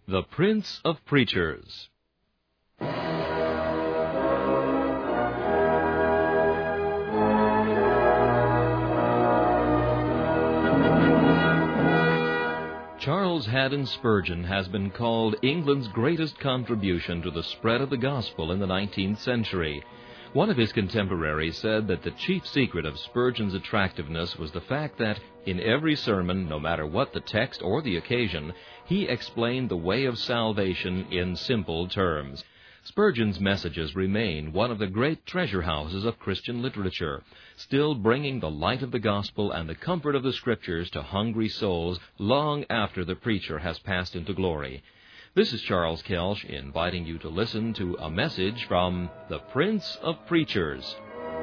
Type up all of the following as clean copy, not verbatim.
The Prince of Preachers. Charles Haddon Spurgeon has been called England's greatest contribution to the spread of the gospel in the 19th century. One of his contemporaries said that the chief secret of Spurgeon's attractiveness was the fact that, in every sermon, no matter what the text or the occasion, he explained the way of salvation in simple terms. Spurgeon's messages remain one of the great treasure houses of Christian literature, still bringing the light of the gospel and the comfort of the Scriptures to hungry souls long after the preacher has passed into glory. This is Charles Kelsch inviting you to listen to a message from the Prince of Preachers.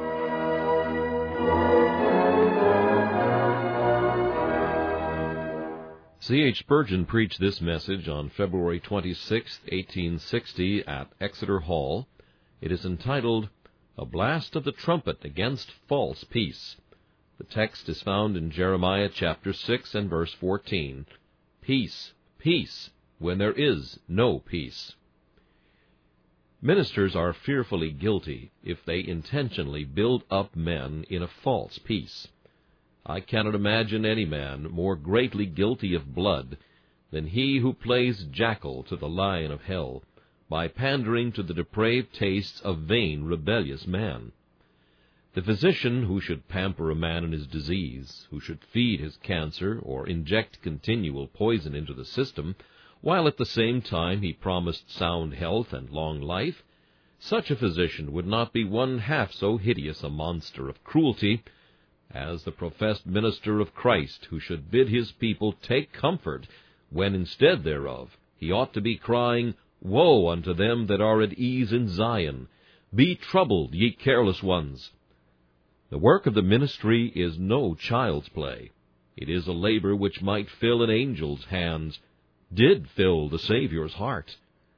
C.H. Spurgeon preached this message on February 26, 1860, at Exeter Hall. It is entitled, A Blast of the Trumpet Against False Peace. The text is found in Jeremiah chapter 6 and verse 14. Peace, peace, when there is no peace. Ministers are fearfully guilty if they intentionally build up men in a false peace. I cannot imagine any man more greatly guilty of blood than he who plays jackal to the lion of hell by pandering to the depraved tastes of vain, rebellious man. The physician who should pamper a man in his disease, who should feed his cancer or inject continual poison into the system, while at the same time he promised sound health and long life, such a physician would not be one half so hideous a monster of cruelty as the professed minister of Christ, who should bid his people take comfort, when instead thereof he ought to be crying, Woe unto them that are at ease in Zion! Be troubled, ye careless ones! The work of the ministry is no child's play. It is a labor which might fill an angel's hands, did fill the Savior's heart.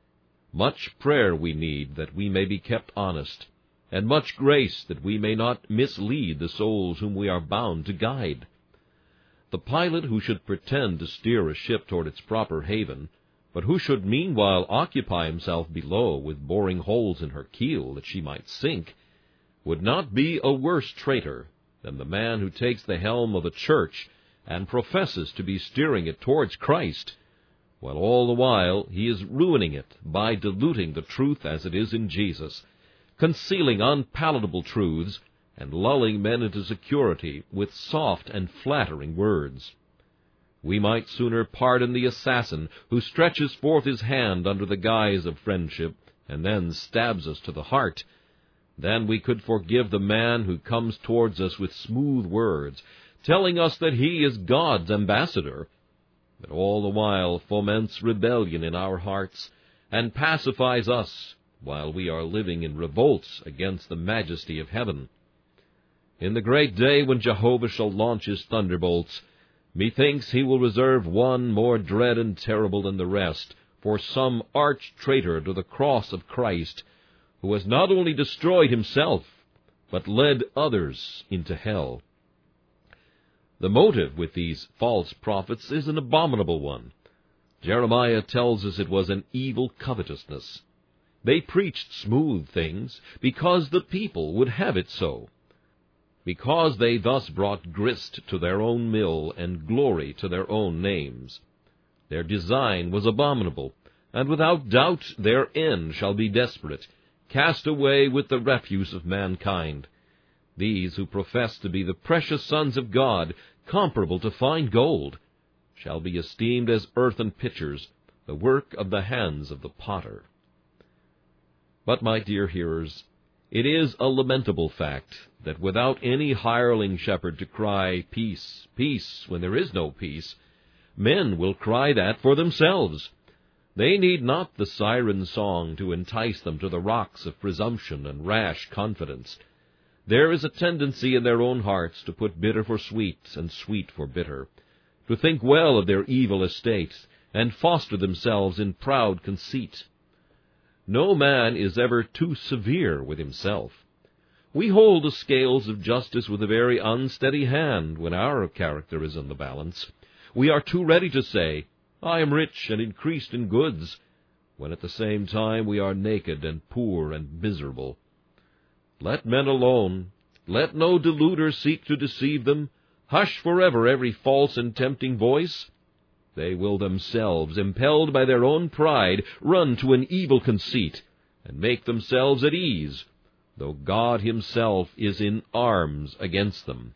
Much prayer we need that we may be kept honest, and much grace that we may not mislead the souls whom we are bound to guide. The pilot who should pretend to steer a ship toward its proper haven, but who should meanwhile occupy himself below with boring holes in her keel that she might sink, would not be a worse traitor than the man who takes the helm of a church and professes to be steering it towards Christ, while all the while he is ruining it by diluting the truth as it is in Jesus, concealing unpalatable truths, and lulling men into security with soft and flattering words. We might sooner pardon the assassin who stretches forth his hand under the guise of friendship and then stabs us to the heart, than we could forgive the man who comes towards us with smooth words, telling us that he is God's ambassador, but all the while foments rebellion in our hearts and pacifies us while we are living in revolts against the majesty of heaven. In the great day when Jehovah shall launch his thunderbolts, methinks he will reserve one more dread and terrible than the rest for some arch-traitor to the cross of Christ, who has not only destroyed himself, but led others into hell. The motive with these false prophets is an abominable one. Jeremiah tells us it was an evil covetousness. They preached smooth things because the people would have it so, because they thus brought grist to their own mill and glory to their own names. Their design was abominable, and without doubt their end shall be desperate, cast away with the refuse of mankind. These who profess to be the precious sons of God, comparable to fine gold, shall be esteemed as earthen pitchers, the work of the hands of the potter. But, my dear hearers, it is a lamentable fact that without any hireling shepherd to cry, Peace, peace, when there is no peace, men will cry that for themselves. They need not the siren song to entice them to the rocks of presumption and rash confidence. There is a tendency in their own hearts to put bitter for sweet and sweet for bitter, to think well of their evil estate, and foster themselves in proud conceit. No man is ever too severe with himself. We hold the scales of justice with a very unsteady hand when our character is in the balance. We are too ready to say, I am rich and increased in goods, when at the same time we are naked and poor and miserable. Let men alone. Let no deluder seek to deceive them. Hush forever every false and tempting voice. They will themselves, impelled by their own pride, run to an evil conceit, and make themselves at ease, though God himself is in arms against them.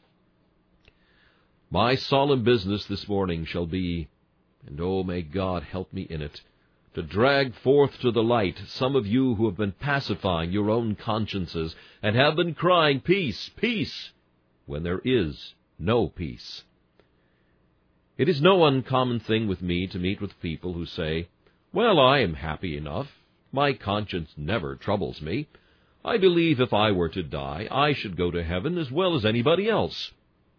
My solemn business this morning shall be, and oh, may God help me in it, to drag forth to the light some of you who have been pacifying your own consciences, and have been crying, "Peace, peace," when there is no peace. It is no uncommon thing with me to meet with people who say, "Well, I am happy enough. My conscience never troubles me. I believe if I were to die, I should go to heaven as well as anybody else."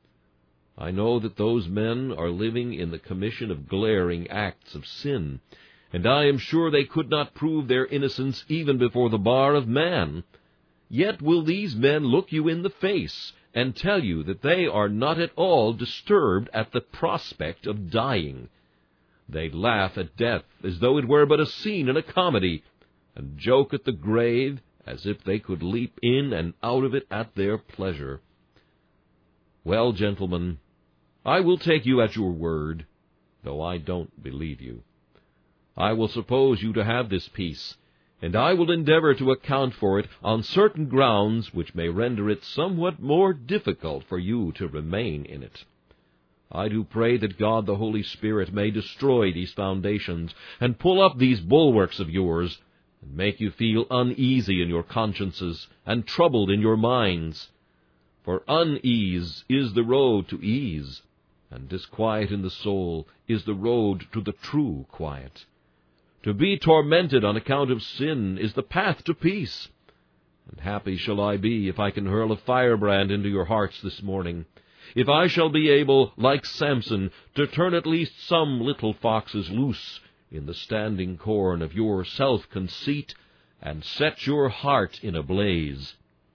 I know that those men are living in the commission of glaring acts of sin, and I am sure they could not prove their innocence even before the bar of man. Yet will these men look you in the face and tell you that they are not at all disturbed at the prospect of dying. They laugh at death as though it were but a scene in a comedy, and joke at the grave as if they could leap in and out of it at their pleasure. Well, gentlemen, I will take you at your word, though I don't believe you. I will suppose you to have this peace, and I will endeavor to account for it on certain grounds which may render it somewhat more difficult for you to remain in it. I do pray that God the Holy Spirit may destroy these foundations, and pull up these bulwarks of yours, and make you feel uneasy in your consciences, and troubled in your minds. For unease is the road to ease, and disquiet in the soul is the road to the true quiet. To be tormented on account of sin is the path to peace. And happy shall I be if I can hurl a firebrand into your hearts this morning, if I shall be able, like Samson, to turn at least some little foxes loose in the standing corn of your self-conceit, and set your heart in a blaze.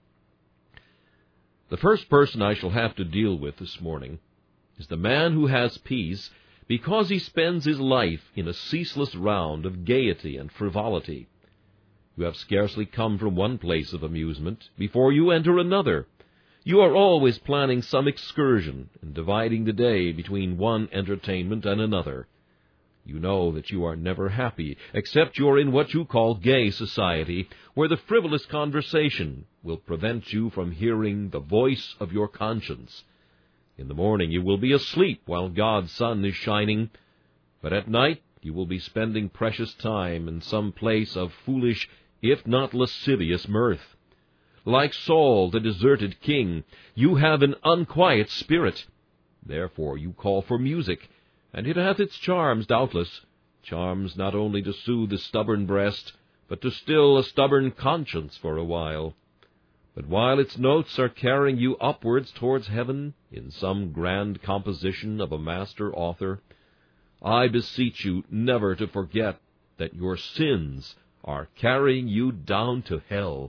The first person I shall have to deal with this morning is the man who has peace because he spends his life in a ceaseless round of gaiety and frivolity. You have scarcely come from one place of amusement before you enter another. You are always planning some excursion and dividing the day between one entertainment and another. You know that you are never happy, except you are in what you call gay society, where the frivolous conversation will prevent you from hearing the voice of your conscience. In the morning you will be asleep while God's sun is shining, but at night you will be spending precious time in some place of foolish, if not lascivious mirth. Like Saul, the deserted king, you have an unquiet spirit. Therefore you call for music, and it hath its charms, doubtless, charms not only to soothe the stubborn breast, but to still a stubborn conscience for a while. But while its notes are carrying you upwards towards heaven in some grand composition of a master author, I beseech you never to forget that your sins are carrying you down to hell.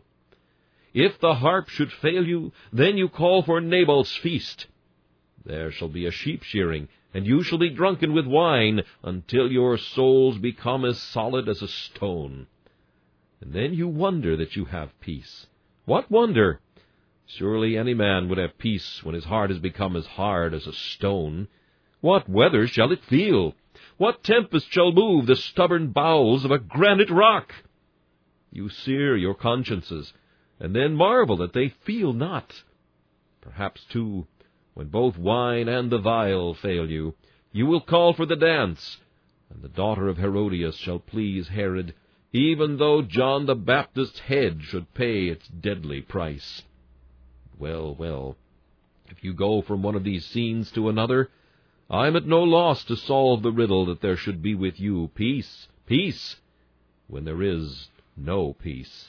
If the harp should fail you, then you call for Nabal's feast. There shall be a sheep-shearing, and you shall be drunken with wine, until your souls become as solid as a stone. And then you wonder that you have peace. What wonder? Surely any man would have peace when his heart has become as hard as a stone. What weather shall it feel? What tempest shall move the stubborn bowels of a granite rock? You sear your consciences, and then marvel that they feel not. Perhaps, too, when both wine and the vial fail you, you will call for the dance, and the daughter of Herodias shall please Herod, even though John the Baptist's head should pay its deadly price. Well, well, if you go from one of these scenes to another, I am at no loss to solve the riddle that there should be with you peace, peace, when there is no peace.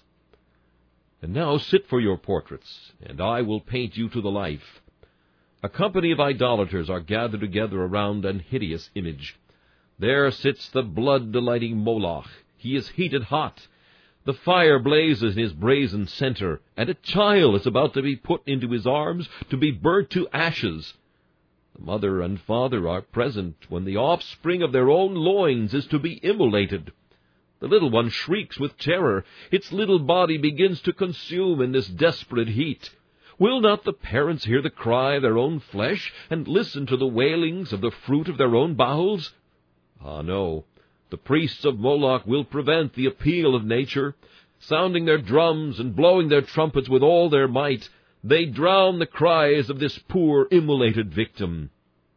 And now sit for your portraits, and I will paint you to the life. A company of idolaters are gathered together around an hideous image. There sits the blood-delighting Moloch. He is heated hot. The fire blazes in his brazen center, and a child is about to be put into his arms to be burnt to ashes. The mother and father are present when the offspring of their own loins is to be immolated. The little one shrieks with terror. Its little body begins to consume in this desperate heat. Will not the parents hear the cry of their own flesh, and listen to the wailings of the fruit of their own bowels? Ah, no. The priests of Moloch will prevent the appeal of nature. Sounding their drums and blowing their trumpets with all their might, they drown the cries of this poor immolated victim.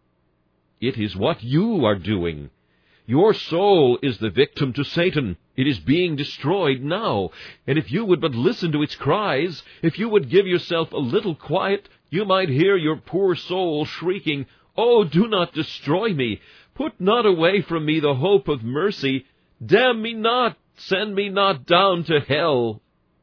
It is what you are doing. Your soul is the victim to Satan. It is being destroyed now, and if you would but listen to its cries, if you would give yourself a little quiet, you might hear your poor soul shrieking, "Oh, do not destroy me! Put not away from me the hope of mercy! Damn me not! Send me not down to hell!"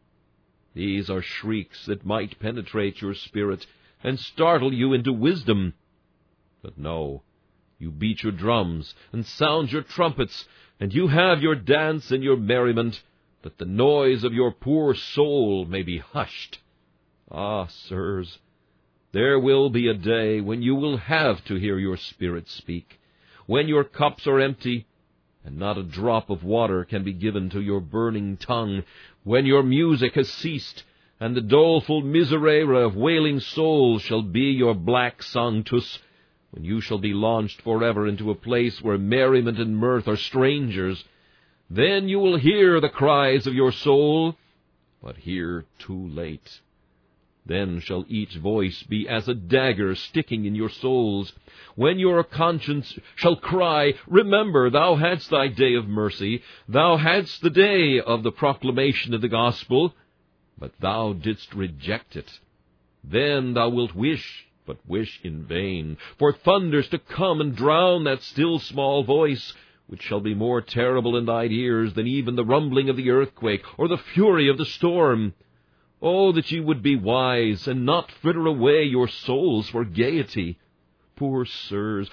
These are shrieks that might penetrate your spirit and startle you into wisdom. But no. You beat your drums and sound your trumpets, and you have your dance and your merriment, that the noise of your poor soul may be hushed. Ah, sirs, there will be a day when you will have to hear your spirit speak, when your cups are empty, and not a drop of water can be given to your burning tongue, when your music has ceased, and the doleful miserere of wailing souls shall be your black sanctus, when you shall be launched forever into a place where merriment and mirth are strangers. Then you will hear the cries of your soul, but hear too late. Then shall each voice be as a dagger sticking in your souls, when your conscience shall cry, "Remember, thou hadst thy day of mercy, thou hadst the day of the proclamation of the gospel, but thou didst reject it. Then thou wilt wish, but wish in vain, for thunders to come and drown that still small voice, which shall be more terrible in thine ears than even the rumbling of the earthquake or the fury of the storm. Oh, that ye would be wise, and not fritter away your souls for gaiety. Poor sirs,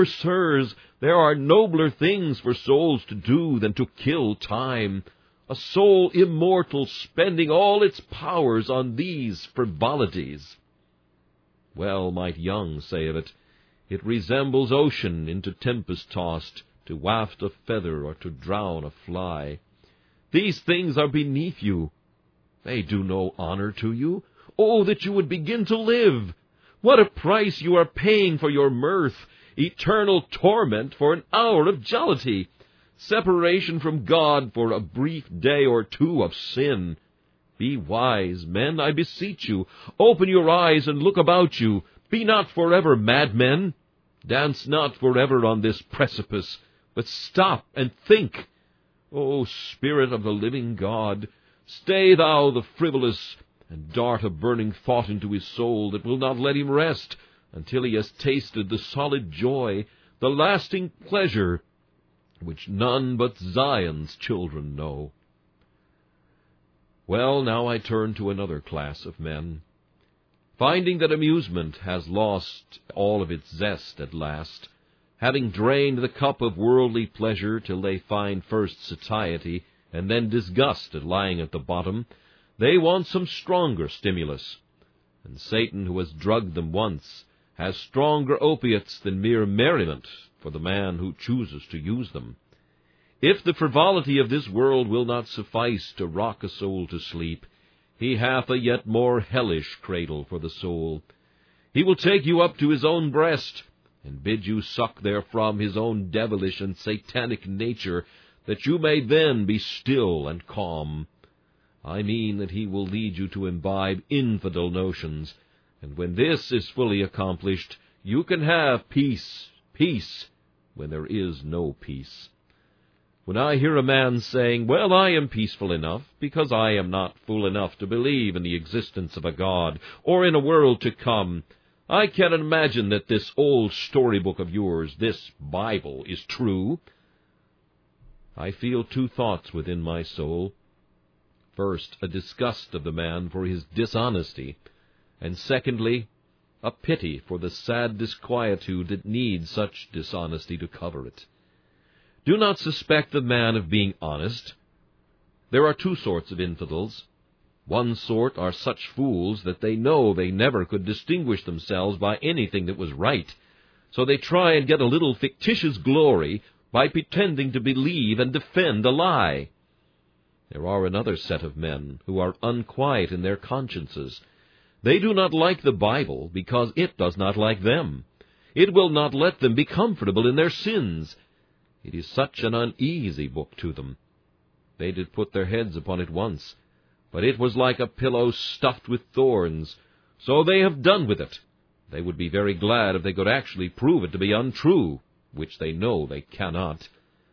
there are nobler things for souls to do than to kill time. A soul immortal spending all its powers on these frivolities. Well might Young say of it, it resembles ocean into tempest tossed, to waft a feather or to drown a fly. These things are beneath you. They do no honor to you. Oh, that you would begin to live! What a price you are paying for your mirth! Eternal torment for an hour of jollity! Separation from God for a brief day or two of sin! Be wise, men, I beseech you. Open your eyes and look about you. Be not forever madmen. Dance not forever on this precipice, but stop and think. O Spirit of the living God, stay thou the frivolous, and dart a burning thought into his soul that will not let him rest until he has tasted the solid joy, the lasting pleasure, which none but Zion's children know. Well, now I turn to another class of men. Finding that amusement has lost all of its zest at last, having drained the cup of worldly pleasure till they find first satiety and then disgust at lying at the bottom, they want some stronger stimulus. And Satan, who has drugged them once, has stronger opiates than mere merriment for the man who chooses to use them. If the frivolity of this world will not suffice to rock a soul to sleep, he hath a yet more hellish cradle for the soul. He will take you up to his own breast, and bid you suck therefrom his own devilish and satanic nature, that you may then be still and calm. I mean that he will lead you to imbibe infidel notions, and when this is fully accomplished, you can have peace, when there is no peace. When I hear a man saying, "Well, I am peaceful enough, because I am not fool enough to believe in the existence of a God, or in a world to come, I cannot imagine that this old storybook of yours, this Bible, is true," I feel two thoughts within my soul. First, a disgust of the man for his dishonesty, and secondly, a pity for the sad disquietude that needs such dishonesty to cover it. Do not suspect the man of being honest. There are two sorts of infidels. One sort are such fools that they know they never could distinguish themselves by anything that was right, So they try and get a little fictitious glory by pretending to believe and defend a lie. There are another set of men who are unquiet in their consciences. They do not like the Bible because it does not like them. It will not let them be comfortable in their sins. It is such an uneasy book to them. They did put their heads upon it once, but it was like a pillow stuffed with thorns, so they have done with it. They would be very glad if they could actually prove it to be untrue, which they know they cannot.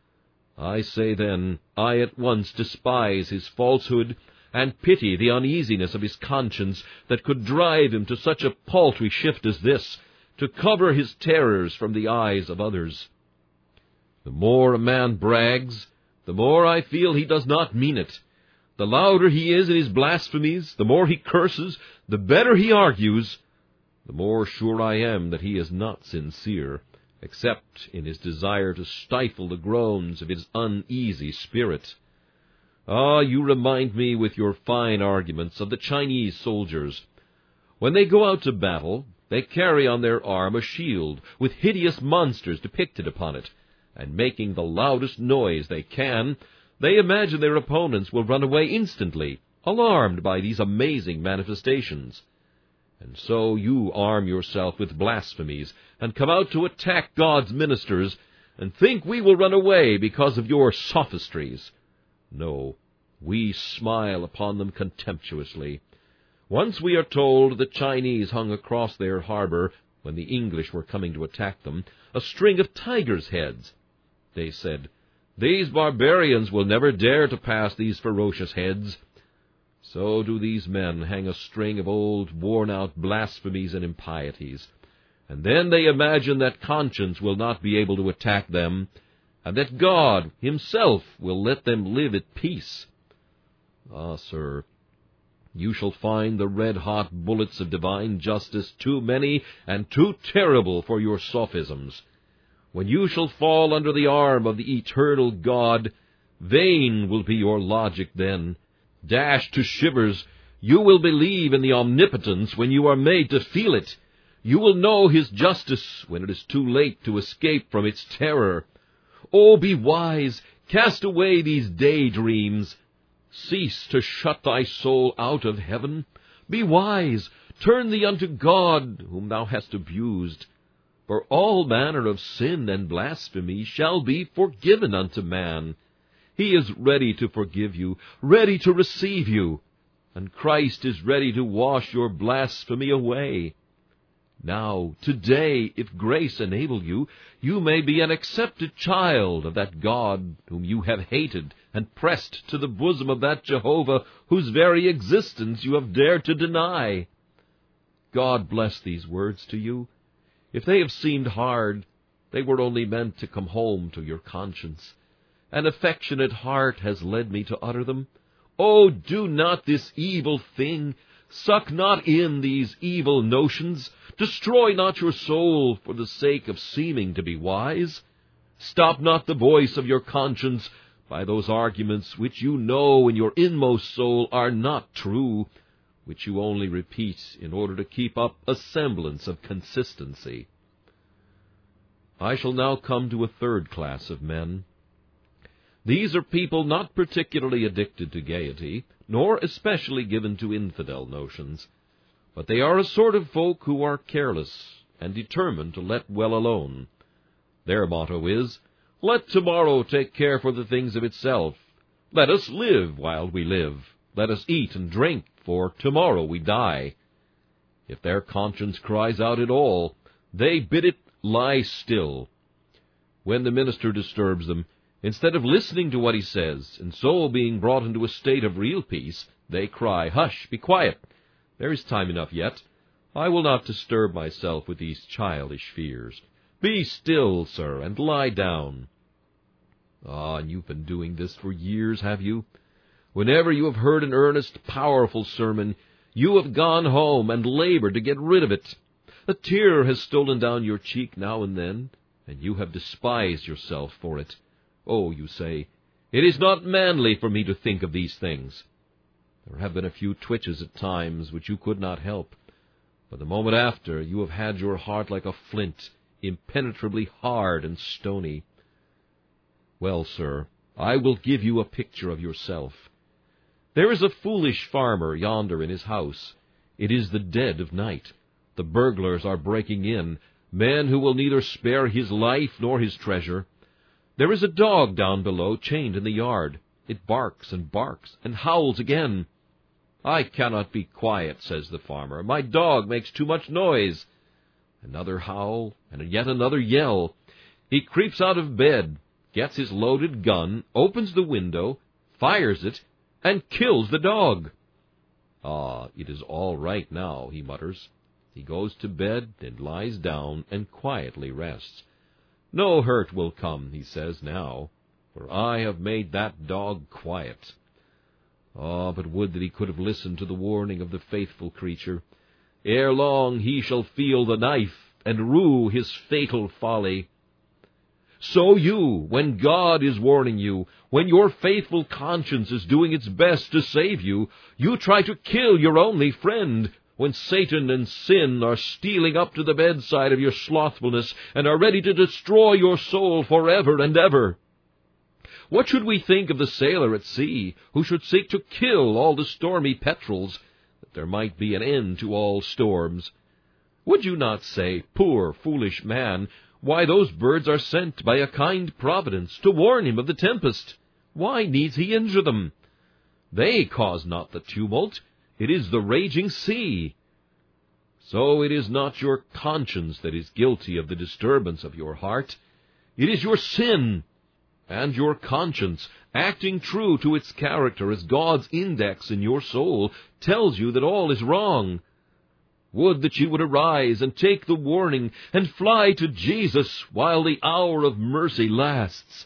I say then, I at once despise his falsehood, and pity the uneasiness of his conscience that could drive him to such a paltry shift as this, to cover his terrors from the eyes of others. The more a man brags, the more I feel he does not mean it. The louder he is in his blasphemies, the more he curses, the better he argues, the more sure I am that he is not sincere, except in his desire to stifle the groans of his uneasy spirit. Ah, you remind me with your fine arguments of the Chinese soldiers. When they go out to battle, they carry on their arm a shield with hideous monsters depicted upon it, and making the loudest noise they can, they imagine their opponents will run away instantly, alarmed by these amazing manifestations. And so you arm yourself with blasphemies, and come out to attack God's ministers, and think we will run away because of your sophistries. No, we smile upon them contemptuously. Once we are told the Chinese hung across their harbor, when the English were coming to attack them, a string of tigers' heads. They said, "These barbarians will never dare to pass these ferocious heads." So do these men hang a string of old, worn-out blasphemies and impieties, and then they imagine that conscience will not be able to attack them, and that God himself will let them live at peace. Ah, sir, you shall find the red-hot bullets of divine justice too many and too terrible for your sophisms. When you shall fall under the arm of the eternal God, vain will be your logic then. Dashed to shivers, you will believe in the omnipotence when you are made to feel it. You will know his justice when it is too late to escape from its terror. Oh, be wise, cast away these daydreams. Cease to shut thy soul out of heaven. Be wise, turn thee unto God, whom thou hast abused. For all manner of sin and blasphemy shall be forgiven unto man. He is ready to forgive you, ready to receive you, and Christ is ready to wash your blasphemy away. Now, today, if grace enable you, you may be an accepted child of that God whom you have hated, and pressed to the bosom of that Jehovah whose very existence you have dared to deny. God bless these words to you. If they have seemed hard, they were only meant to come home to your conscience. An affectionate heart has led me to utter them. Oh, do not this evil thing. Suck not in these evil notions. Destroy not your soul for the sake of seeming to be wise. Stop not the voice of your conscience by those arguments which you know in your inmost soul are not true, which you only repeat in order to keep up a semblance of consistency. I shall now come to a third class of men. These are people not particularly addicted to gaiety, nor especially given to infidel notions, but they are a sort of folk who are careless and determined to let well alone. Their motto is, "Let tomorrow take care for the things of itself. Let us live while we live. Let us eat and drink, for tomorrow we die." If their conscience cries out at all, they bid it lie still. When the minister disturbs them, instead of listening to what he says, and so being brought into a state of real peace, they cry, "Hush, be quiet. There is time enough yet. I will not disturb myself with these childish fears. Be still, sir, and lie down." Ah, and you've been doing this for years, have you? Whenever you have heard an earnest, powerful sermon, you have gone home and labored to get rid of it. A tear has stolen down your cheek now and then, and you have despised yourself for it. Oh, you say, "It is not manly for me to think of these things." There have been a few twitches at times which you could not help, but the moment after you have had your heart like a flint, impenetrably hard and stony. Well, sir, I will give you a picture of yourself. There is a foolish farmer yonder in his house. It is the dead of night. The burglars are breaking in, men who will neither spare his life nor his treasure. There is a dog down below, chained in the yard. It barks and howls again. I cannot be quiet, says the farmer. My dog makes too much noise. Another howl, and yet another yell. He creeps out of bed, gets his loaded gun, opens the window, fires it, and kills the dog. Ah, it is all right now, he mutters. He goes to bed and lies down and quietly rests. No hurt will come, he says now, for I have made that dog quiet. Ah, but would that he could have listened to the warning of the faithful creature. Ere long he shall feel the knife and rue his fatal folly. So you, when God is warning you, when your faithful conscience is doing its best to save you, you try to kill your only friend, when Satan and sin are stealing up to the bedside of your slothfulness and are ready to destroy your soul forever and ever. What should we think of the sailor at sea, who should seek to kill all the stormy petrels, that there might be an end to all storms? Would you not say, poor foolish man, why those birds are sent by a kind providence to warn him of the tempest? Why needs he injure them? They cause not the tumult. It is the raging sea. So it is not your conscience that is guilty of the disturbance of your heart. It is your sin. And your conscience, acting true to its character as God's index in your soul, tells you that all is wrong. Would that you would arise and take the warning and fly to Jesus while the hour of mercy lasts.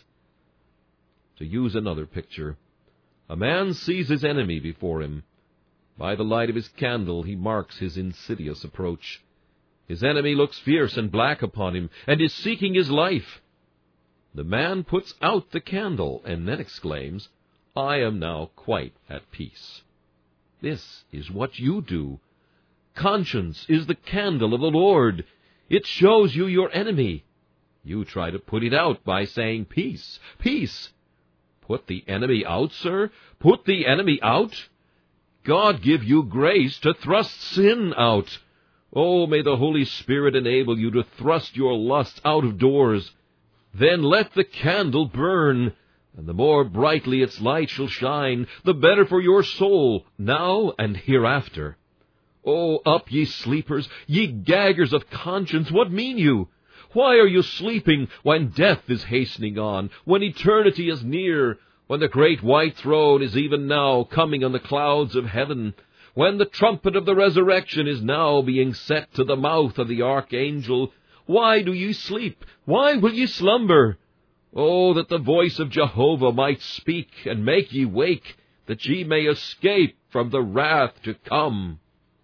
To use another picture, a man sees his enemy before him. By the light of his candle he marks his insidious approach. His enemy looks fierce and black upon him, and is seeking his life. The man puts out the candle, and then exclaims, I am now quite at peace. This is what you do. Conscience is the candle of the Lord. It shows you your enemy. You try to put it out by saying, peace, peace. Put the enemy out, sir? Put the enemy out? God give you grace to thrust sin out. Oh, may the Holy Spirit enable you to thrust your lust out of doors. Then let the candle burn, and the more brightly its light shall shine, the better for your soul, now and hereafter. Oh, up, ye sleepers, ye gaggers of conscience, what mean you? Why are you sleeping when death is hastening on, when eternity is near, when the great white throne is even now coming on the clouds of heaven, when the trumpet of the resurrection is now being set to the mouth of the archangel? Why do ye sleep? Why will ye slumber? Oh, that the voice of Jehovah might speak, and make ye wake, that ye may escape from the wrath to come.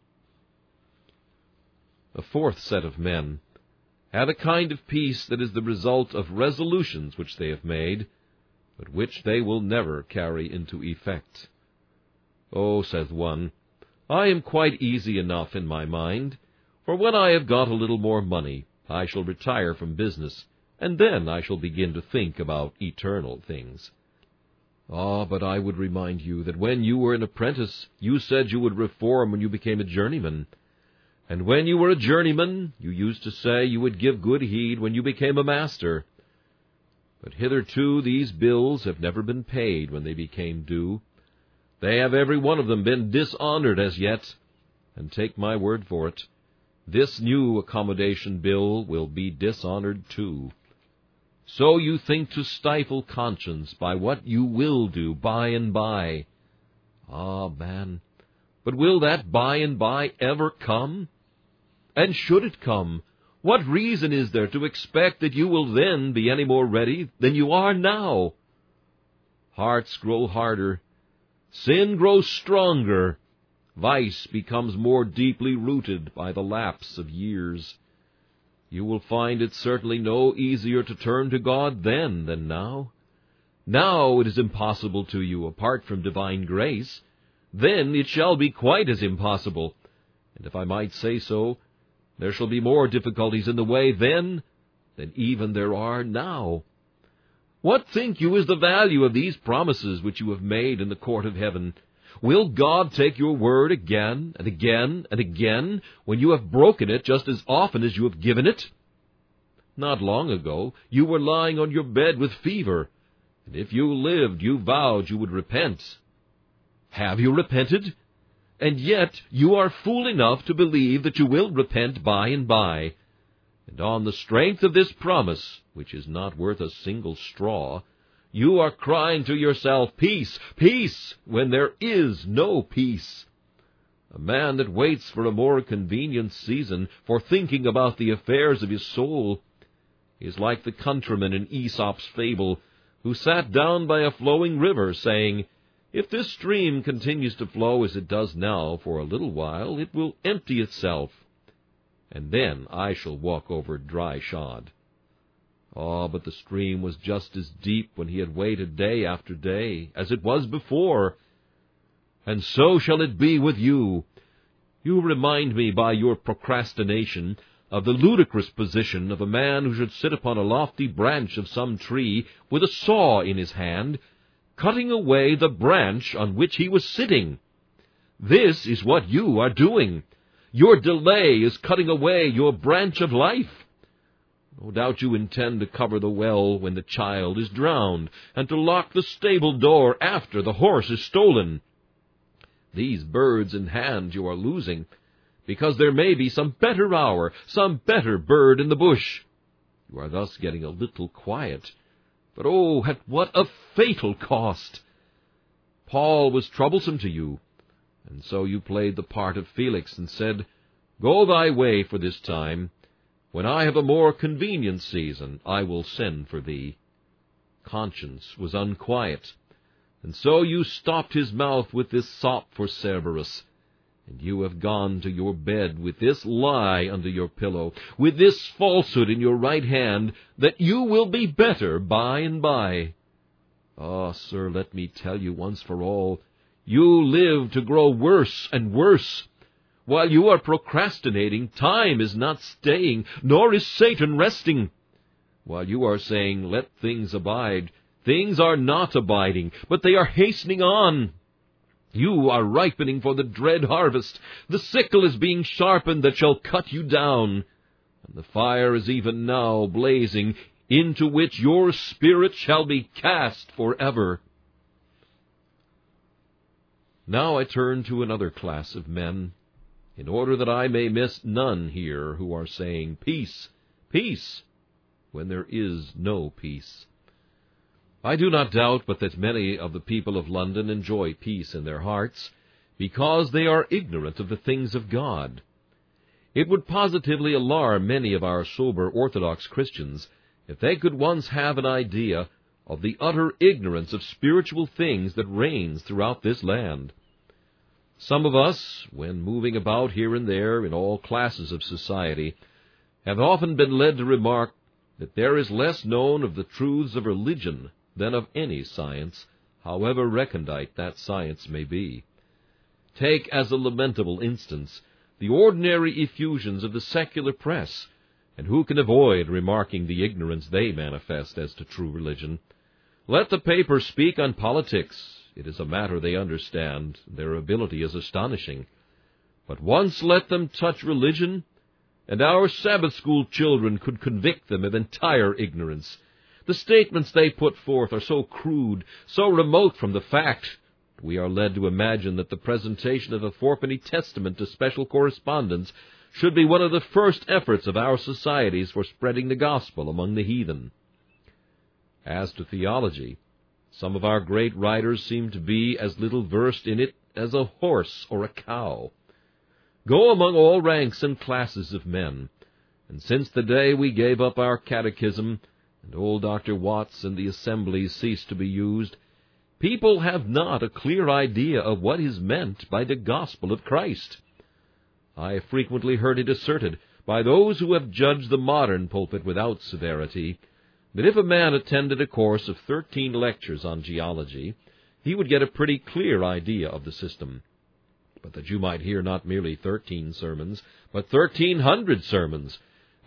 A fourth set of men have a kind of peace that is the result of resolutions which they have made, but which they will never carry into effect. Oh, saith one, I am quite easy enough in my mind, for when I have got a little more money, I shall retire from business, and then I shall begin to think about eternal things. Ah, but I would remind you that when you were an apprentice, you said you would reform when you became a journeyman. And when you were a journeyman, you used to say you would give good heed when you became a master. But hitherto these bills have never been paid when they became due. They have every one of them been dishonored as yet, and take my word for it, this new accommodation bill will be dishonored too. So you think to stifle conscience by what you will do by and by. Ah, man, but will that by and by ever come? And should it come, what reason is there to expect that you will then be any more ready than you are now? Hearts grow harder, sin grows stronger, vice becomes more deeply rooted by the lapse of years. You will find it certainly no easier to turn to God then than now. Now it is impossible to you apart from divine grace. Then it shall be quite as impossible. And if I might say so, there shall be more difficulties in the way then than even there are now. What think you is the value of these promises which you have made in the court of heaven? Will God take your word again and again and again when you have broken it just as often as you have given it? Not long ago you were lying on your bed with fever, and if you lived you vowed you would repent. Have you repented? And yet you are fool enough to believe that you will repent by and by. And on the strength of this promise, which is not worth a single straw, you are crying to yourself, "Peace, peace," when there is no peace. A man that waits for a more convenient season for thinking about the affairs of his soul is like the countryman in Aesop's fable, who sat down by a flowing river, saying, "If this stream continues to flow as it does now for a little while, it will empty itself, and then I shall walk over dry shod." But the stream was just as deep when he had waited day after day as it was before. And so shall it be with you. You remind me by your procrastination of the ludicrous position of a man who should sit upon a lofty branch of some tree with a saw in his hand, cutting away the branch on which he was sitting. This is what you are doing. Your delay is cutting away your branch of life. No doubt you intend to cover the well when the child is drowned, and to lock the stable door after the horse is stolen. These birds in hand you are losing, because there may be some better hour, some better bird in the bush. You are thus getting a little quiet, but oh, at what a fatal cost! Paul was troublesome to you, and so you played the part of Felix and said, "Go thy way for this time. When I have a more convenient season, I will send for thee." Conscience was unquiet, and so you stopped his mouth with this sop for Cerberus, and you have gone to your bed with this lie under your pillow, with this falsehood in your right hand, that you will be better by and by. Sir, let me tell you once for all, you live to grow worse and worse. While you are procrastinating, time is not staying, nor is Satan resting. While you are saying, "Let things abide," things are not abiding, but they are hastening on. You are ripening for the dread harvest. The sickle is being sharpened that shall cut you down, and the fire is even now blazing, into which your spirit shall be cast forever. Now I turn to another class of men, in order that I may miss none here who are saying, "Peace, peace," when there is no peace. I do not doubt but that many of the people of London enjoy peace in their hearts, because they are ignorant of the things of God. It would positively alarm many of our sober Orthodox Christians if they could once have an idea of the utter ignorance of spiritual things that reigns throughout this land. Some of us, when moving about here and there in all classes of society, have often been led to remark that there is less known of the truths of religion than of any science, however recondite that science may be. Take as a lamentable instance the ordinary effusions of the secular press, and who can avoid remarking the ignorance they manifest as to true religion? Let the paper speak on politics. It is a matter they understand. Their ability is astonishing. But once let them touch religion, and our Sabbath school children could convict them of entire ignorance. The statements they put forth are so crude, so remote from the fact, we are led to imagine that the presentation of a fourpenny testament to special correspondents should be one of the first efforts of our societies for spreading the gospel among the heathen. As to theology, some of our great writers seem to be as little versed in it as a horse or a cow. Go among all ranks and classes of men, and since the day we gave up our catechism, and old Dr. Watts and the assemblies ceased to be used, people have not a clear idea of what is meant by the gospel of Christ. I have frequently heard it asserted by those who have judged the modern pulpit without severity, that if a man attended a course of 13 lectures on geology, he would get a pretty clear idea of the system, but that you might hear not merely 13 sermons, but 1,300 sermons,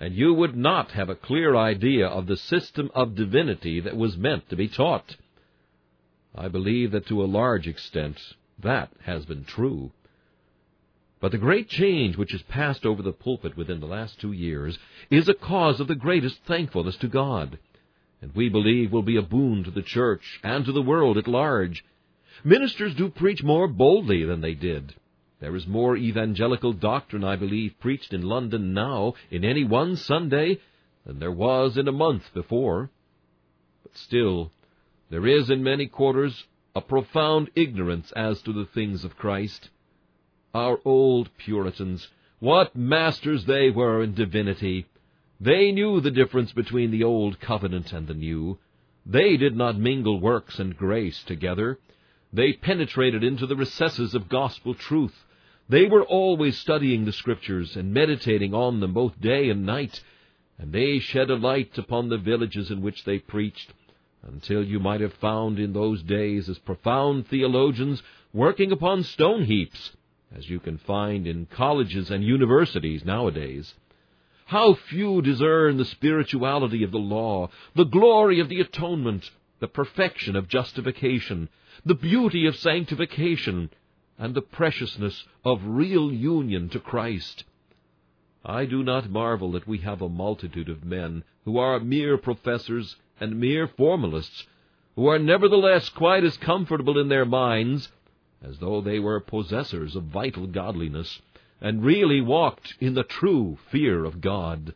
and you would not have a clear idea of the system of divinity that was meant to be taught. I believe that to a large extent that has been true. But the great change which has passed over the pulpit within the last 2 years is a cause of the greatest thankfulness to God, and we believe will be a boon to the church and to the world at large. Ministers do preach more boldly than they did. There is more evangelical doctrine, I believe, preached in London now in any one Sunday than there was in a month before. But still, there is in many quarters a profound ignorance as to the things of Christ. Our old Puritans, what masters they were in divinity! They knew the difference between the old covenant and the new. They did not mingle works and grace together. They penetrated into the recesses of gospel truth. They were always studying the Scriptures and meditating on them both day and night, and they shed a light upon the villages in which they preached, until you might have found in those days as profound theologians working upon stone heaps as you can find in colleges and universities nowadays. How few discern the spirituality of the law, the glory of the atonement, the perfection of justification, the beauty of sanctification, and the preciousness of real union to Christ. I do not marvel that we have a multitude of men who are mere professors and mere formalists, who are nevertheless quite as comfortable in their minds as though they were possessors of vital godliness, and really walked in the true fear of God.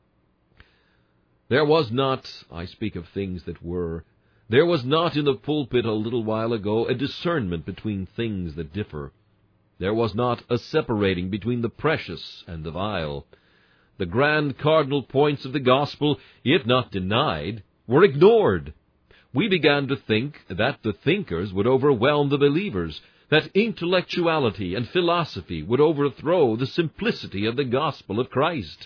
There was not, I speak of things that were, there was not in the pulpit a little while ago a discernment between things that differ. There was not a separating between the precious and the vile. The grand cardinal points of the gospel, if not denied, were ignored. We began to think that the thinkers would overwhelm the believers, that intellectuality and philosophy would overthrow the simplicity of the gospel of Christ.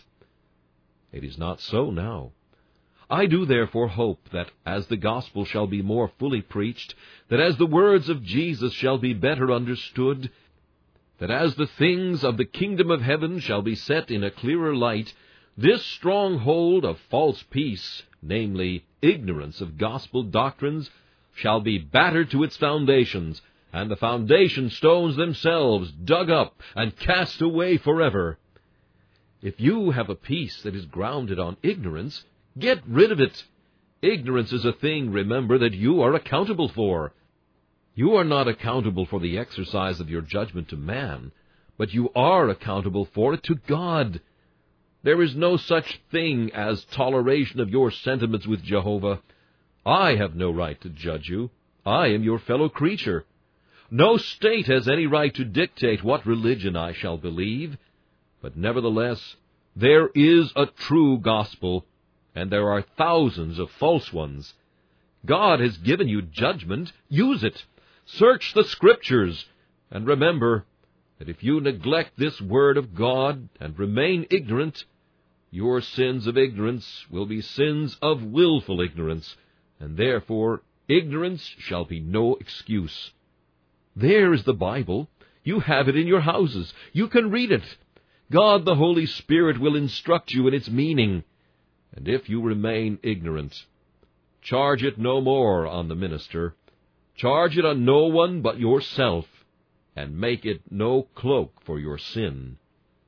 It is not so now. I do therefore hope that as the gospel shall be more fully preached, that as the words of Jesus shall be better understood, that as the things of the kingdom of heaven shall be set in a clearer light, this stronghold of false peace, namely, ignorance of gospel doctrines, shall be battered to its foundations, and the foundation stones themselves dug up and cast away forever. If you have a peace that is grounded on ignorance, get rid of it. Ignorance is a thing, remember, that you are accountable for. You are not accountable for the exercise of your judgment to man, but you are accountable for it to God. There is no such thing as toleration of your sentiments with Jehovah. I have no right to judge you. I am your fellow creature. No state has any right to dictate what religion I shall believe, but nevertheless there is a true gospel, and there are thousands of false ones. God has given you judgment. Use it. Search the Scriptures, and remember that if you neglect this word of God and remain ignorant, your sins of ignorance will be sins of willful ignorance, and therefore ignorance shall be no excuse. There is the Bible. You have it in your houses. You can read it. God the Holy Spirit will instruct you in its meaning. And if you remain ignorant, charge it no more on the minister. Charge it on no one but yourself, and make it no cloak for your sin.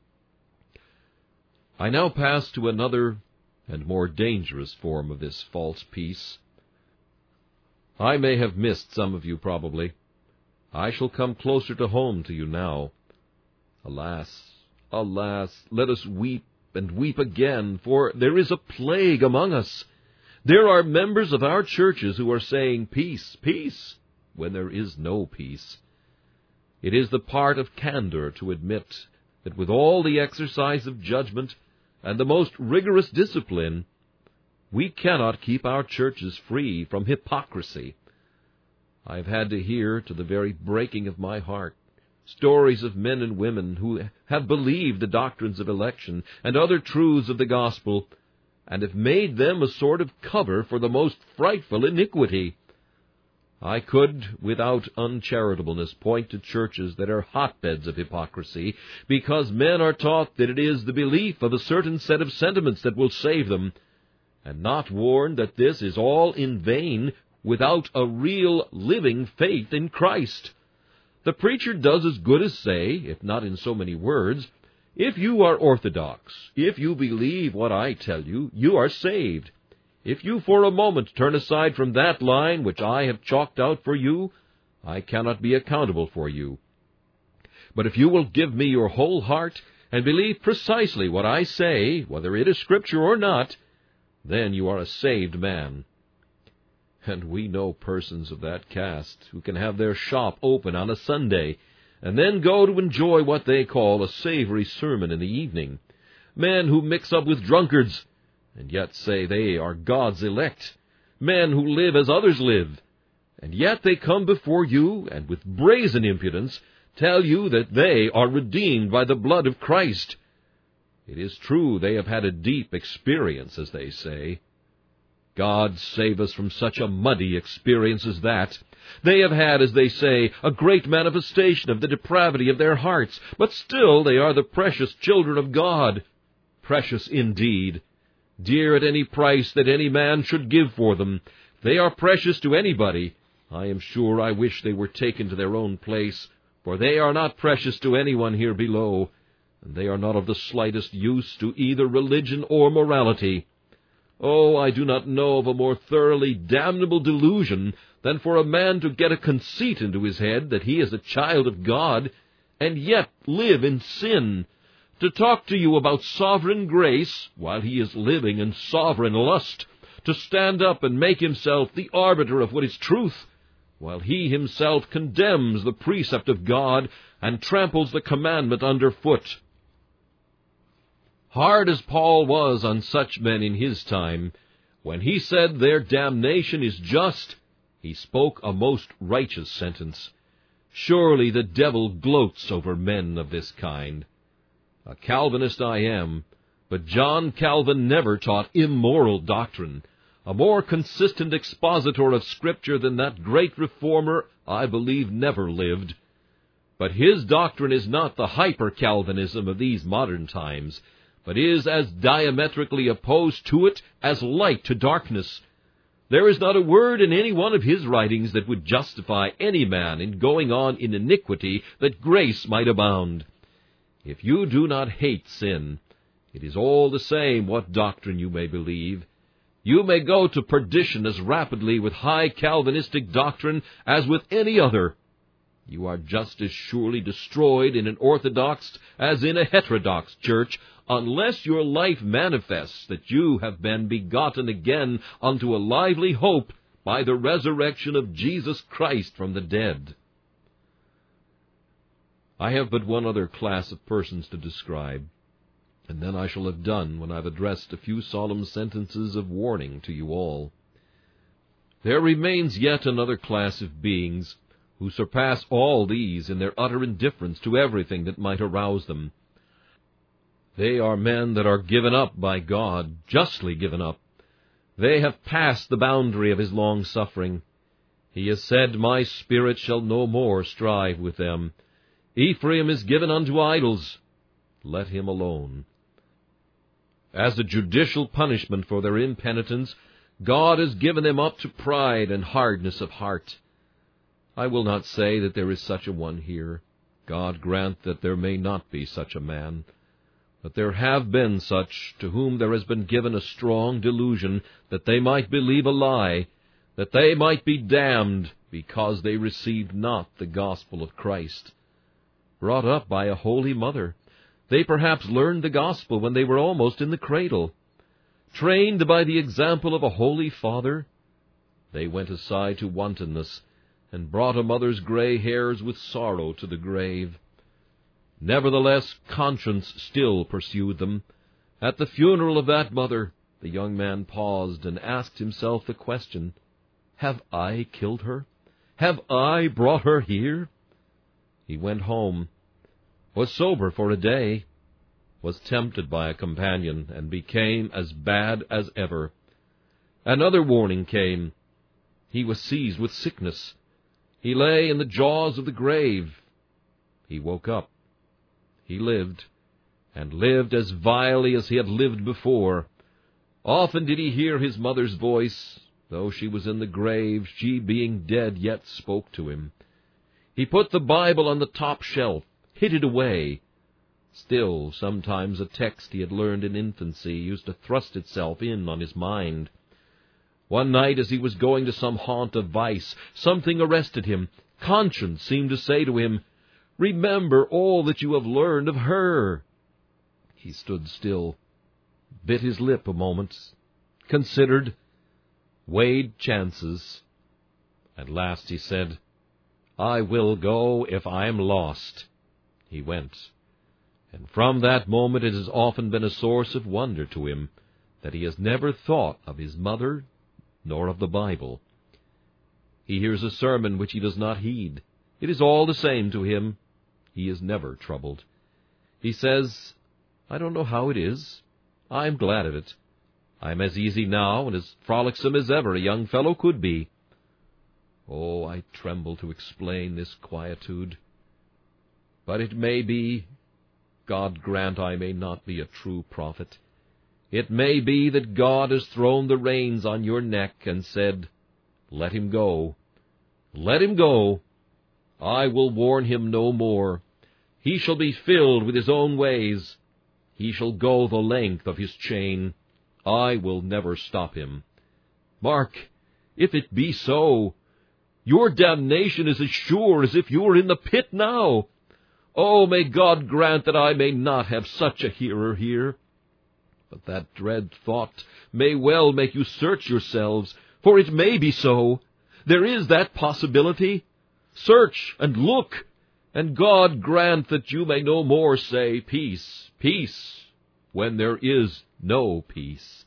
I now pass to another and more dangerous form of this false peace. I may have missed some of you probably. I shall come closer to home to you now. Alas, alas, let us weep and weep again, for there is a plague among us. There are members of our churches who are saying, "Peace, peace," when there is no peace. It is the part of candor to admit that with all the exercise of judgment and the most rigorous discipline, we cannot keep our churches free from hypocrisy. I have had to hear, to the very breaking of my heart, stories of men and women who have believed the doctrines of election and other truths of the gospel, and have made them a sort of cover for the most frightful iniquity. I could, without uncharitableness, point to churches that are hotbeds of hypocrisy, because men are taught that it is the belief of a certain set of sentiments that will save them, and not warned that this is all in vain without a real, living faith in Christ. The preacher does as good as say, if not in so many words, if you are orthodox, if you believe what I tell you, you are saved. If you for a moment turn aside from that line which I have chalked out for you, I cannot be accountable for you. But if you will give me your whole heart and believe precisely what I say, whether it is Scripture or not, then you are a saved man. And we know persons of that cast who can have their shop open on a Sunday, and then go to enjoy what they call a savory sermon in the evening. Men who mix up with drunkards, and yet say they are God's elect. Men who live as others live, and yet they come before you, and with brazen impudence tell you that they are redeemed by the blood of Christ. It is true they have had a deep experience, as they say. God save us from such a muddy experience as that. They have had, as they say, a great manifestation of the depravity of their hearts, but still they are the precious children of God. Precious indeed. Dear at any price that any man should give for them. They are precious to anybody. I am sure I wish they were taken to their own place, for they are not precious to anyone here below, and they are not of the slightest use to either religion or morality. Oh, I do not know of a more thoroughly damnable delusion than for a man to get a conceit into his head that he is a child of God, and yet live in sin, to talk to you about sovereign grace while he is living in sovereign lust, to stand up and make himself the arbiter of what is truth, while he himself condemns the precept of God and tramples the commandment under foot. Hard as Paul was on such men in his time, when he said their damnation is just, he spoke a most righteous sentence. Surely the devil gloats over men of this kind. A Calvinist I am, but John Calvin never taught immoral doctrine. A more consistent expositor of Scripture than that great reformer, I believe, never lived. But his doctrine is not the hyper-Calvinism of these modern times, but is as diametrically opposed to it as light to darkness. There is not a word in any one of his writings that would justify any man in going on in iniquity that grace might abound. If you do not hate sin, it is all the same what doctrine you may believe. You may go to perdition as rapidly with high Calvinistic doctrine as with any other. You are just as surely destroyed in an orthodox as in a heterodox church, unless your life manifests that you have been begotten again unto a lively hope by the resurrection of Jesus Christ from the dead. I have but one other class of persons to describe, and then I shall have done when I've addressed a few solemn sentences of warning to you all. There remains yet another class of beings who surpass all these in their utter indifference to everything that might arouse them. They are men that are given up by God, justly given up. They have passed the boundary of his long-suffering. He has said, My spirit shall no more strive with them. Ephraim is given unto idols. Let him alone. As a judicial punishment for their impenitence, God has given them up to pride and hardness of heart. I will not say that there is such a one here. God grant that there may not be such a man. But there have been such to whom there has been given a strong delusion that they might believe a lie, that they might be damned because they received not the gospel of Christ. Brought up by a holy mother, they perhaps learned the gospel when they were almost in the cradle. Trained by the example of a holy father, they went aside to wantonness, and brought a mother's gray hairs with sorrow to the grave. Nevertheless, conscience still pursued them. At the funeral of that mother, the young man paused and asked himself the question, Have I killed her? Have I brought her here? He went home, was sober for a day, was tempted by a companion, and became as bad as ever. Another warning came. He was seized with sickness. He lay in the jaws of the grave. He woke up. He lived, and lived as vilely as he had lived before. Often did he hear his mother's voice. Though she was in the grave, she being dead yet spoke to him. He put the Bible on the top shelf, hid it away. Still, sometimes a text he had learned in infancy used to thrust itself in on his mind. One night, as he was going to some haunt of vice, something arrested him. Conscience seemed to say to him, "Remember all that you have learned of her." He stood still, bit his lip a moment, considered, weighed chances. At last he said, "I will go if I am lost." He went, and from that moment it has often been a source of wonder to him that he has never thought of his mother nor of the Bible. He hears a sermon which he does not heed. It is all the same to him. He is never troubled. He says, "I don't know how it is. I am glad of it. I am as easy now and as frolicsome as ever a young fellow could be." Oh, I tremble to explain this quietude. But it may be, God grant I may not be a true prophet, it may be that God has thrown the reins on your neck and said, "Let him go. Let him go. I will warn him no more. He shall be filled with his own ways. He shall go the length of his chain. I will never stop him." Mark, if it be so, your damnation is as sure as if you were in the pit now. Oh, may God grant that I may not have such a hearer here. But that dread thought may well make you search yourselves, for it may be so. There is that possibility. Search and look, and God grant that you may no more say, "Peace, peace," when there is no peace.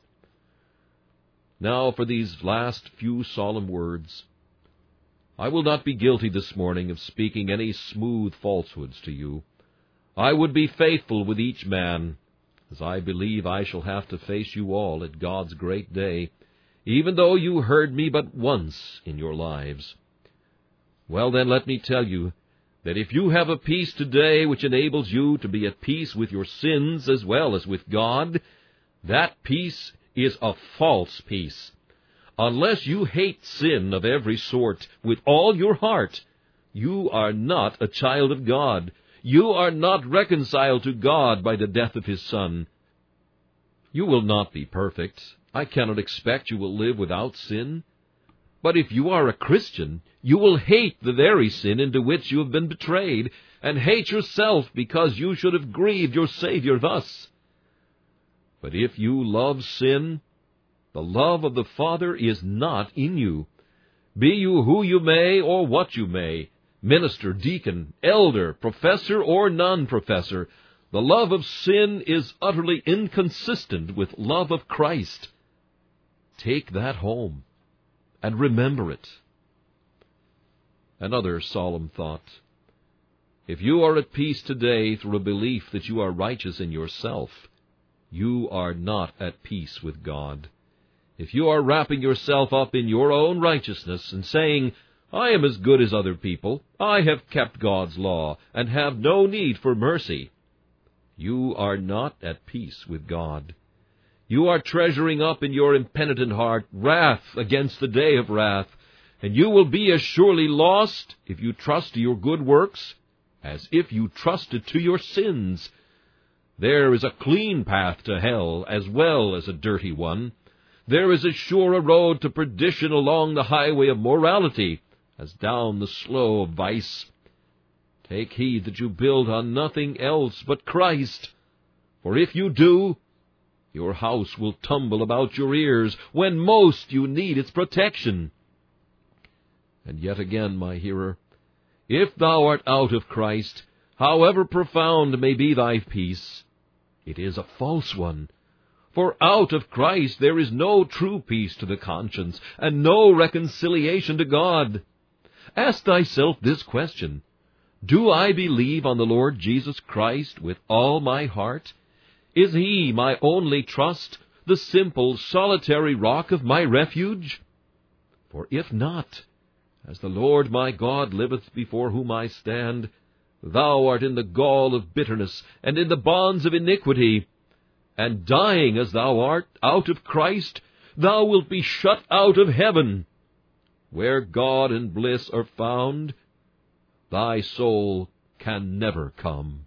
Now for these last few solemn words. I will not be guilty this morning of speaking any smooth falsehoods to you. I would be faithful with each man, as I believe I shall have to face you all at God's great day, even though you heard me but once in your lives. Well, then, let me tell you that if you have a peace today which enables you to be at peace with your sins as well as with God, that peace is a false peace. Unless you hate sin of every sort with all your heart, you are not a child of God. You are not reconciled to God by the death of his Son. You will not be perfect. I cannot expect you will live without sin. But if you are a Christian, you will hate the very sin into which you have been betrayed, and hate yourself because you should have grieved your Savior thus. But if you love sin, the love of the Father is not in you. Be you who you may or what you may, minister, deacon, elder, professor, or non-professor, the love of sin is utterly inconsistent with love of Christ. Take that home, and remember it. Another solemn thought. If you are at peace today through a belief that you are righteous in yourself, you are not at peace with God. If you are wrapping yourself up in your own righteousness and saying, "I am as good as other people, I have kept God's law, and have no need for mercy," you are not at peace with God. You are treasuring up in your impenitent heart wrath against the day of wrath, and you will be as surely lost if you trust to your good works as if you trusted to your sins. There is a clean path to hell as well as a dirty one. There is as sure a road to perdition along the highway of morality as down the slough of vice. Take heed that you build on nothing else but Christ, for if you do, your house will tumble about your ears when most you need its protection. And yet again, my hearer, if thou art out of Christ, however profound may be thy peace, it is a false one. For out of Christ there is no true peace to the conscience, and no reconciliation to God. Ask thyself this question: do I believe on the Lord Jesus Christ with all my heart? Is he my only trust, the simple, solitary rock of my refuge? For if not, as the Lord my God liveth, before whom I stand, thou art in the gall of bitterness, and in the bonds of iniquity. And dying as thou art out of Christ, thou wilt be shut out of heaven. Where God and bliss are found, thy soul can never come.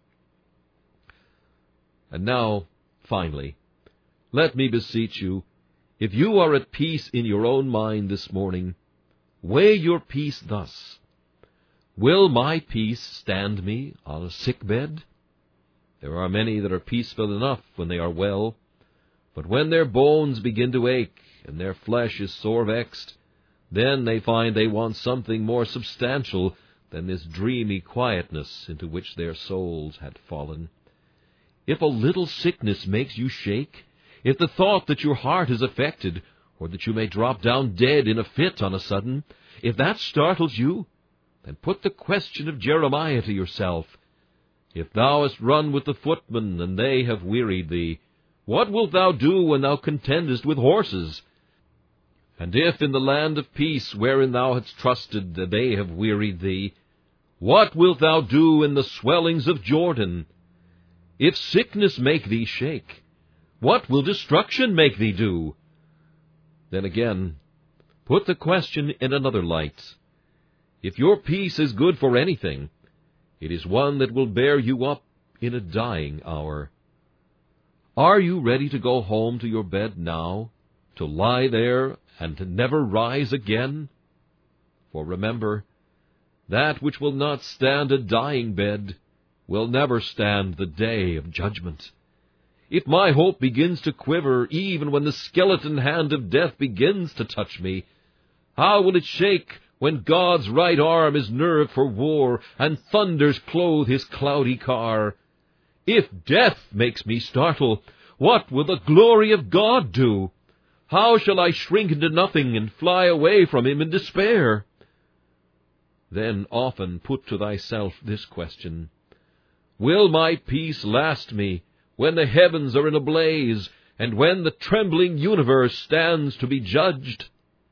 And now, finally, let me beseech you, if you are at peace in your own mind this morning, weigh your peace thus. Will my peace stand me on a sick bed? There are many that are peaceful enough when they are well, but when their bones begin to ache and their flesh is sore vexed, then they find they want something more substantial than this dreamy quietness into which their souls had fallen. If a little sickness makes you shake, if the thought that your heart is affected, or that you may drop down dead in a fit on a sudden, if that startles you, then put the question of Jeremiah to yourself. If thou hast run with the footmen, and they have wearied thee, what wilt thou do when thou contendest with horses? And if in the land of peace wherein thou hadst trusted they have wearied thee, what wilt thou do in the swellings of Jordan? If sickness make thee shake, what will destruction make thee do? Then again, put the question in another light. If your peace is good for anything, it is one that will bear you up in a dying hour. Are you ready to go home to your bed now, to lie there and to never rise again? For remember, that which will not stand a dying bed will never stand the day of judgment. If my hope begins to quiver even when the skeleton hand of death begins to touch me, how will it shake when God's right arm is nerved for war and thunders clothe his cloudy car? If death makes me startle, what will the glory of God do? How shall I shrink into nothing and fly away from him in despair? Then often put to thyself this question: will my peace last me when the heavens are in a blaze, and when the trembling universe stands to be judged?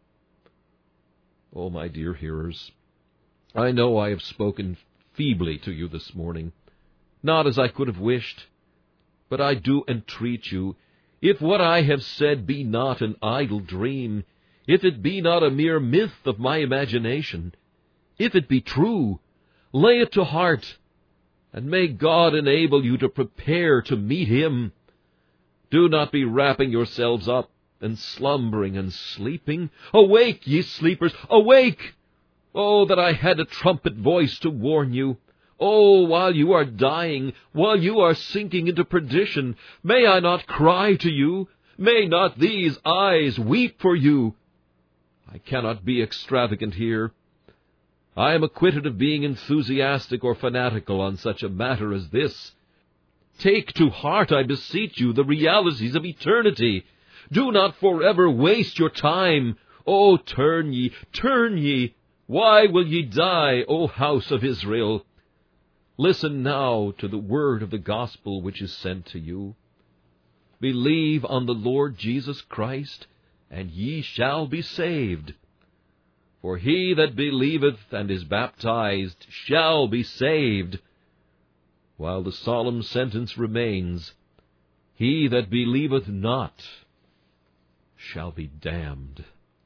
Oh, my dear hearers, I know I have spoken feebly to you this morning, not as I could have wished, but I do entreat you, if what I have said be not an idle dream, if it be not a mere myth of my imagination, if it be true, lay it to heart, and may God enable you to prepare to meet him. Do not be wrapping yourselves up and slumbering and sleeping. Awake, ye sleepers, awake! Oh, that I had a trumpet voice to warn you. Oh, while you are dying, while you are sinking into perdition, may I not cry to you? May not these eyes weep for you? I cannot be extravagant here. I am acquitted of being enthusiastic or fanatical on such a matter as this. Take to heart, I beseech you, the realities of eternity. Do not forever waste your time. Oh, turn ye, turn ye. Why will ye die, O house of Israel? Listen now to the word of the gospel which is sent to you. Believe on the Lord Jesus Christ, and ye shall be saved. For he that believeth and is baptized shall be saved, while the solemn sentence remains, he that believeth not shall be damned.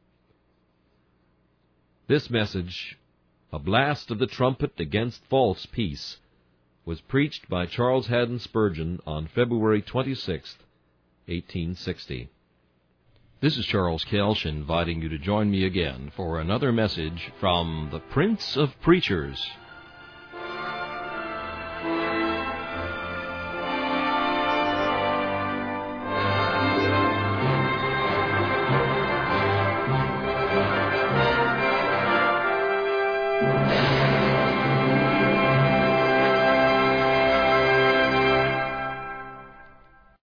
This message, a blast of the trumpet against false peace, was preached by Charles Haddon Spurgeon on February 26, 1860. This is Charles Kelsch inviting you to join me again for another message from the Prince of Preachers.